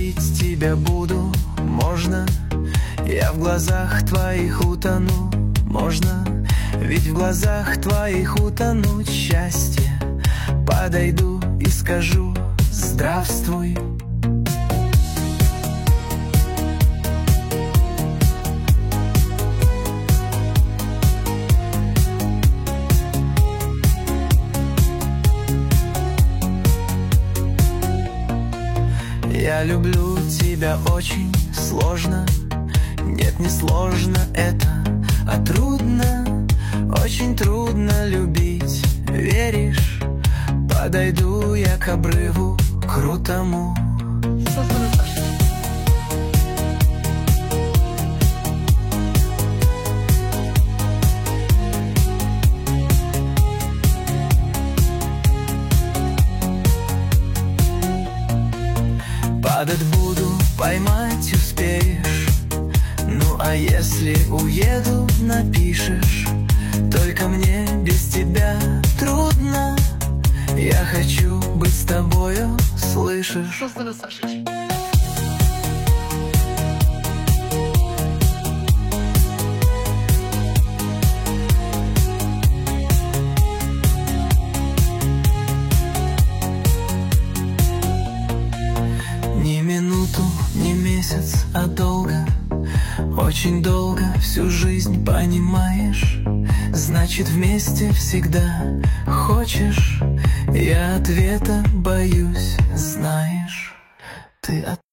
любить тебя буду, можно? Я в глазах твоих утону, можно? Ведь в глазах твоих утонуть счастье. Подойду и скажу здравствуй. Я люблю тебя очень сложно. Нет, не сложно это, а трудно. Очень трудно любить, веришь? Подойду я к обрыву крутому. Падать буду, поймать успеешь. Ну а если уеду, напишешь. Только мне без тебя трудно. Я хочу быть с тобою, слышишь? Ни минуту, ни месяц, а долго. Очень долго, всю жизнь, понимаешь? Значит, вместе всегда. Хочешь? Я ответа боюсь, знаешь. Ты